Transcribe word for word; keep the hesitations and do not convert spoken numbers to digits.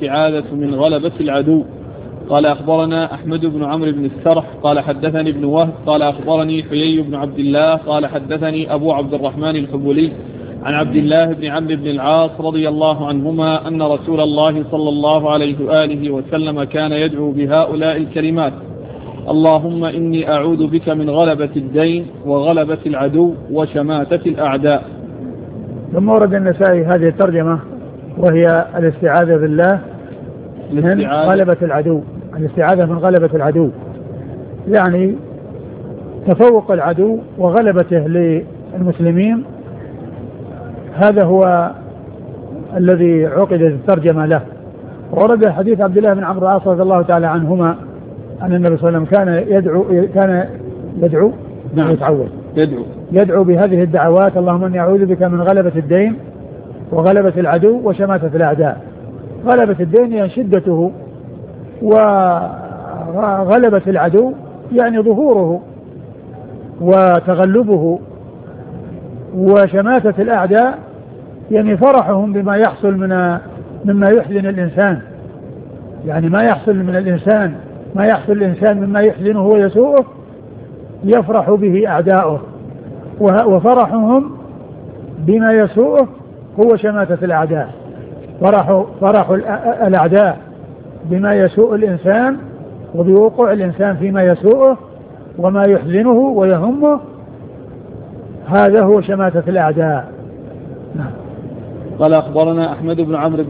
الاستعاذة من غلبة العدو. قال أخبرنا أحمد بن عمرو بن السرح قال حدثني ابن وهب قال أخبرني حيي بن عبد الله قال حدثني أبو عبد الرحمن الحبولي عن عبد الله بن عمرو بن العاص رضي الله عنهما أن رسول الله صلى الله عليه وآله وسلم كان يدعو بهؤلاء الكلمات: اللهم إني أعوذ بك من غلبة الدين وغلبة العدو وشماتة الأعداء. ثم ورد النسائي هذه الترجمة وهي الاستعاذة بالله من غلبة العدو، الاستعاذة من غلبة العدو يعني تفوق العدو وغلبته للمسلمين. هذا هو الذي عقدت الترجمة له. ورد حديث عبد الله بن عمرو بن العاص رضي الله تعالى عنهما أن النبي صلى الله عليه وسلم كان يدعو كان يدعو نعم يتعوذ يدعو يدعو بهذه الدعوات: اللهم إني أعوذ بك من غلبة الدين وغلبة العدو وشماتة الأعداء. غلبة الدين يعني شدته، وغلبة العدو يعني ظهوره وتغلبه، وشماتة الأعداء يعني فرحهم بما يحصل من مما يحزن الإنسان، يعني ما يحصل من الإنسان ما يحصل الإنسان مما يحزنه ويسوءه يفرح به أعداؤه، وفرحهم بما يسوءه هو شماتة الأعداء. فرح, فرح الأعداء بما يسوء الإنسان وبوقوع الإنسان فيما يسوءه وما يحزنه ويهمه، هذا هو شماتة الأعداء. قال أخبرنا أحمد بن عمرو